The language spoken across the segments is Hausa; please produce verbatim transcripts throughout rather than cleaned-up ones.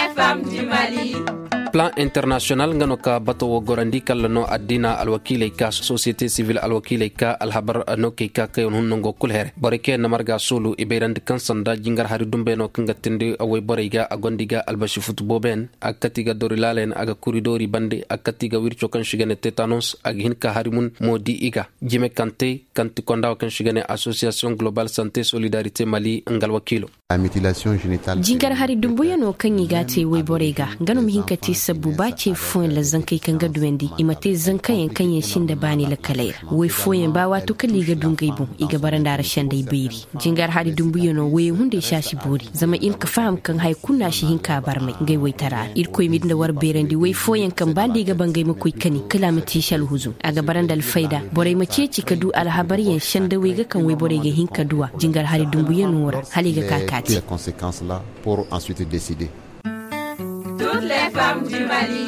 les femmes du Mali. Plan international ngano ka bato wo gorandi kallano adina alwakile ka société civile alwakile ka alhabar no ke ka kayon hunno go kulhere boreke namarga sulu ibeirand kansanda jingar hari dumbe no kanga tinde away boriga agondiga albashi futboben akatiga dorilalen aga kuridori bande akatiga wircho kan shigane tetanos ag hinka harimun modi iga jime kante kanti konda kan shigane association globale santé solidarité Mali ngal wakilo la mutilation génitale jingar hari dumbuya no kan yiga te way borega ngano hinkati sabu ba ce foyin la zankai kan ga duwendi imate zankai kan yin shin da bani la kalai wai foyin ba wato kalli ga dungai bu iga baranda rashan dai biri jingar hari dumbuya no wai hunde shashi bori zama in ka faham kan hay kunna shi hinka bar mai ngai wai tara ir koy mi da war berandi wai foyin kan bandi ga bangai mu koi kani kalamati shal huzu aga baranda al faida borai mace ci ka du al habariyan shan da wai ga kan wai borai ga hinka duwa jingar hari dumbuya no wora hali ga kakati les conséquences là pour ensuite décider. Toutes les femmes du Mali.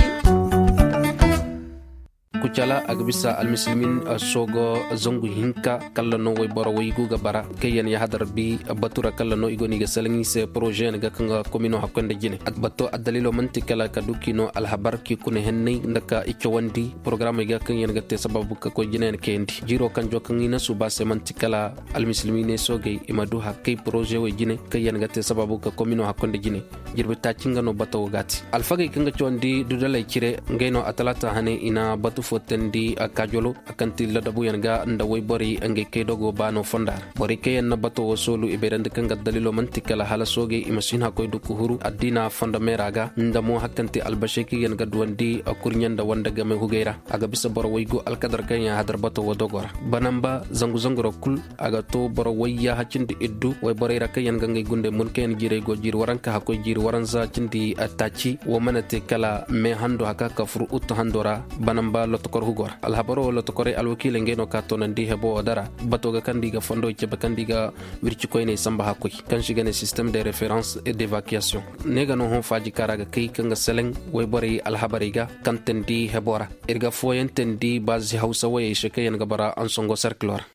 kucala agbisa almuslimin sogo zongu hinka kallano way boro way guga bara kayen ya hadar bi batura kallano igoni ga salangi se projet ga kanga komino hakonde jine at batto adalilo manti kala ka dukino alhabar ki kune henni ndaka ichwandi programme ga kanyen ga te sababu ka ko jinen kendi jiro kan jokangina suba se manti kala almuslimin soge imadu hakay projet way jine kayen ga te sababu ka komino hakonde jine jirbe ta cingano bato gati alfagay kanga chondi dudalay kire ngeno atalata hane ina batu fotendi akajolo akanti ladabu yanga nda way bori ange kedogo bano fondar bori kayen na bato solu iberande kanga dalilo mantikala hala soge imasin hakoy du kuhuru adina fonda meraga nda mo hakanti albasheki yanga duwandi akurnyan da wanda game hugeira aga bisa boro waygo alkadar kanya hadar bato wodogora banamba zangu zanguro kul aga to boro wayya hacindi iddu way bori raka yanga ngay gunde mun ken jire go jir waranka hakoy jir waranza cindi atachi wo manate kala me hando haka kafru ut handora banamba tokor hugor alhabaro lo tokore alwakile ngeno ka to nandi hebo dara batoga kandiga fondo ci bakandiga wirci koyne samba hakoy kan shigane système de référence et d'évacuation nega no hon faji karaga kay kanga seleng way bori alhabariga kantendi hebora irga foyentendi bazi hausa waye shekayen gabara ansongo circular